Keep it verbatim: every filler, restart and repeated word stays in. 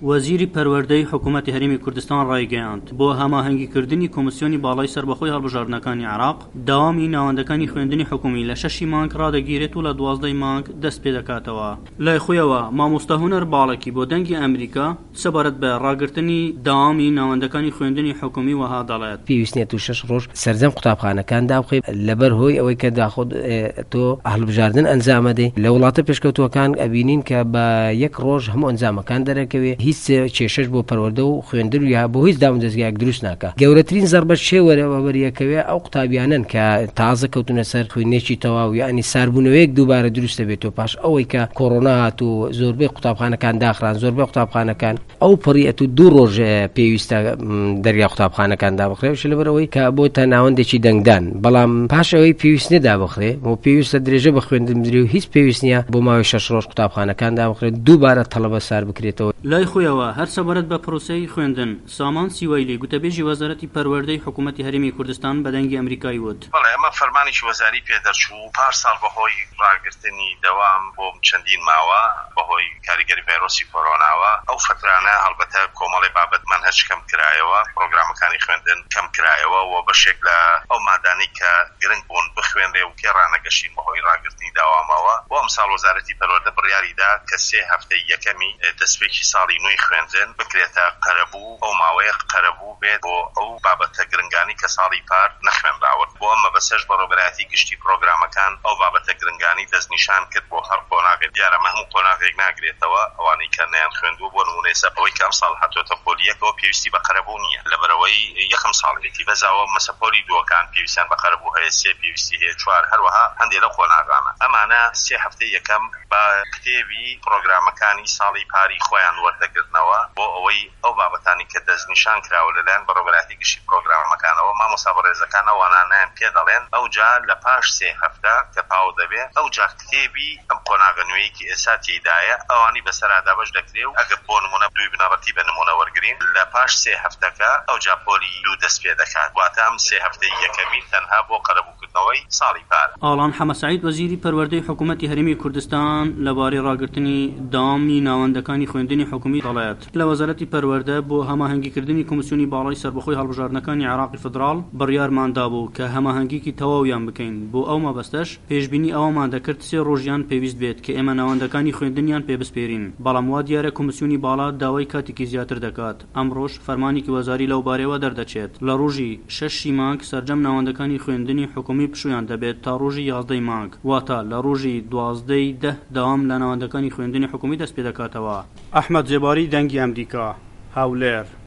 وەزیری پەروەردەی حکوومەتی هەرێمی کوردستان ڕایگەیاند بۆ هەماهەنگیکردنی کۆمسیۆنی باڵای سەربەخۆی هەڵبژاردنەکانی عێراق داوامی ناوەندەکانی خوێندنی حکومی لە شەشی مانگ ڕادەگیرێت و لە دوازدەی مانگ دەست پێ دەکاتەوە. لای خۆیەوە مامۆستا هونەر باڵێکی بۆ دەنگی ئەمریکا سەبارەت بە ڕاگررتنی داوامی ناوەندەکانی خوێندنی حکومی وەها دەڵێت پێویستێت و شەش ڕۆژ سەرجەم قوتابخانەکان دابخێ لەبەر هۆی ئەوەی کە داخۆ تۆ هەڵبژاردن ئەنجامەدەی لە وڵاتە پێشکەوتوەکان ئەبینین کە بە یەک ڕۆژ هەموو ئەنجامەکان دەرەکەوێ هیچ کێشەش بۆ پەروەردە و خوێندن و یا بۆ هیچ دامەزگایەک دروست ناکە. گەورەترین زەربەت شێوەرەوەبەریەکەوێ ئەو قوتابیانن کە تازە کەوتونە سەر خوێندنێکی تەواو یعنی ساربوونەوەیەک دووبارە دروست دەبێتەوە پاش ئەوەی کە کۆڕۆنا هات و زۆربەی قوتابخانەکان داخران زۆربەی قوتابخانەکان ئەو پڕیەت و دوو ڕۆژ پێویستە دەریا قوتابخانەکان دابخرێش لەبەرەوەی کە بۆتە ناوەندێکی دەنگدان بەڵام پاش ئەوەی پێویست نەدابخرێ و پێویستە درێژە بە خوێندن بدرێ و هیچ پێویست نییە بۆ ماوەی شەش ڕۆژ قوتابخانەکان دابخرێت دووبارە تەڵەبە سار بکرێتەوە. لای خۆیەوە هەر سەبارەت بە پرۆسەی خوێندن سامان سیوەیلی گوتەبێژی وەزارەتی پەروەردەی حکوومەتی هەرێمی کوردستان بە دەنگی ئەمریکای وت بەڵێ ئەمە فەرمانێکی وەزاری پێدەرچوو پارساڵ بەهۆی ڕاگررتنی دەوام بۆ چەندین ماوە بەهۆی کاریگەری ڤایرۆسی کۆرۆناوە ئەو فترانە هەڵبەتە کۆمەڵی بابەت مەنهەج کەم کرایەوە پرۆگرامەکانی خوێندن کەم کرایەوە و بەشێک لە ئەو مادانی کە گرنگ بوون بخوێنرێ و کێ ڕانەگەشین بەهۆی ڕاگررتنی داوامەوە بۆ ئەمساڵ وەزارەتی پەروەردە بڕیاریدا کە سێ هەفتەی یەکەمی دەستپێکی ساڵی نوێی خوێندن بکرێتە قەرەبوو ئەو ماوەیە قەرەبوو بێت بۆ ئەو بابەتە گرنگانی کە ساڵی پار نەخوێنراوە بۆ ئەمە بەسەر بەڕێوەبەرایەتی گشتی پرۆگرامەکان ئەو بابەتە گرنگانی دەستنیشان کرد بۆ هەر قۆناغێک دیارە هەموو قۆناغێک ناگرێتەوە ئەوانەی کە نەیان خوێندوو بۆ نمونەی سەپەوەی کە ئەم ساڵ هاتوۆتە پۆلیەکەوە پێویستی بە قەرەبوو نییە لەبەرەوەی یەکەم ساڵێتی بەزاوە مەسەپۆلی دووەکان پێویستیان بە قەرەبوو هەیە سێ پێویستی هەیە چوار هەروەها هەندێک لەو قۆناغانە ئەمانە سێ هەفتەی یەکەم بە کتێبی پرۆگرامەکانی ساڵی پاری خۆیان وەردەگرتنەوە بۆ ئەوەی ئەو بابەتانی کە دەستنیشان کراوە لەلایەن بەڕێوەبەرایەتی گشتی پرۆگرامەکانەوە مامۆستا بەڕێزەکان ئەوانانیان پێ دەڵێن ئەو جا لە پاش سێ هەفتە کە تاو دەبێت ئەو جا کتێبی ئەم قۆناغە نوێیەکی ئێستا تێدایە ئەوانی بەسەرادا بەش دەکرێ و ئەگەر بۆ نمونە دوی بنەڕەتی بە نمونە وەرگرین لە پاش سێ هەفتەکە ئەو جا پۆلی دوو دەست پێ دەکات واتە ئەم سێ هەفتەی یەکەمی تەنها بۆ قەرەبووکردنەوەی ساڵی پار. ئاڵان حەمەسعید وەزیری پەروەردەی حکوومەتی هەرێمی کوردستان لەبارەی ڕاگررتنی داوامی ناوەندەکانی خوێندنی حکومی دەڵێت لە وەزارەتی پەروەردە بۆ هەماهەنگیکردنی کۆمسیۆنی باڵای سەربەخۆی هەڵبژاردنەکانی عێراقی فدراڵ بڕیارماندا بوو کە هەماهەنگیکی تەواویان بکەین بۆ ئەو مەبەستەش پێشبینی ئەوەمان دەکرد سێ ڕۆژیان پێویست بێت کە ئێمە ناوەندەکانی خوێندنیان پێ بسپێرین بەڵام وا دیارە کۆمسیۆنی باڵا داوای کاتێکی زیاتر دەکات ئەمڕۆژ فەرمانێکی وەزاری لەو بارەوە دەردەچێت لە ڕۆژی شەشی مانگ سەرجەم ناوەندەکانی خوێندنی حکومی پشویان دەبێت تا ڕۆژی یازدەی مانگ واتە لە ڕۆژی دوازدەی دە داوام لە ناوەندەکانی خوێندنی حکومی دەست پێ دەکاتەوە. ئەحمەد جێباری دەنگی ئەمریکا هاولێر.